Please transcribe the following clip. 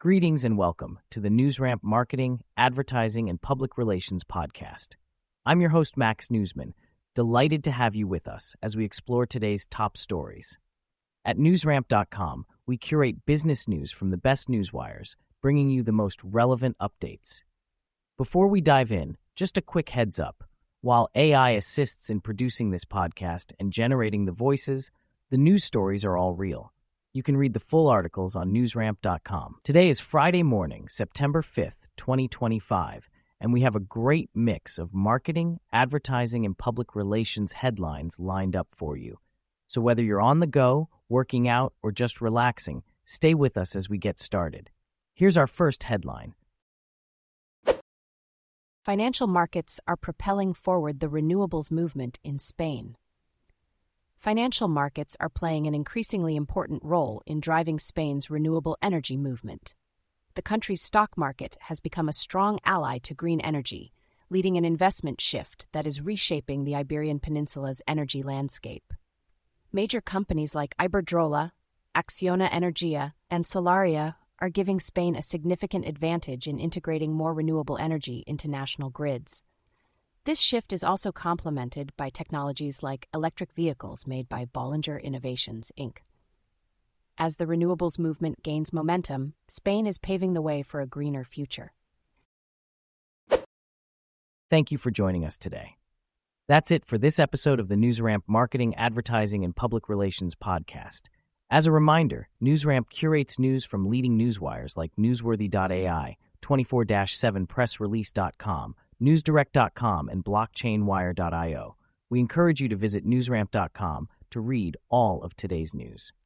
Greetings and welcome to the NewsRamp Marketing, Advertising, and Public Relations podcast. I'm your host, Max Newsman, delighted to have you with us as we explore today's top stories. At newsramp.com, we curate business news from the best newswires, bringing you the most relevant updates. Before we dive in, just a quick heads up. While AI assists in producing this podcast and generating the voices, the news stories are all real. You can read the full articles on newsramp.com. Today is Friday morning, September 5th, 2025, and we have a great mix of marketing, advertising, and public relations headlines lined up for you. So whether you're on the go, working out, or just relaxing, stay with us as we get started. Here's our first headline. Financial markets are propelling forward the renewables movement in Spain. Financial markets are playing an increasingly important role in driving Spain's renewable energy movement. The country's stock market has become a strong ally to green energy, leading an investment shift that is reshaping the Iberian Peninsula's energy landscape. Major companies like Iberdrola, Acciona Energía, and Solaria are giving Spain a significant advantage in integrating more renewable energy into national grids. This shift is also complemented by technologies like electric vehicles made by Bollinger Innovations, Inc. As the renewables movement gains momentum, Spain is paving the way for a greener future. Thank you for joining us today. That's it for this episode of the NewsRamp Marketing, Advertising, and Public Relations podcast. As a reminder, NewsRamp curates news from leading newswires like Newsworthy.ai, 24/7pressrelease.com, newsdirect.com, and blockchainwire.io. We encourage you to visit newsramp.com to read all of today's news.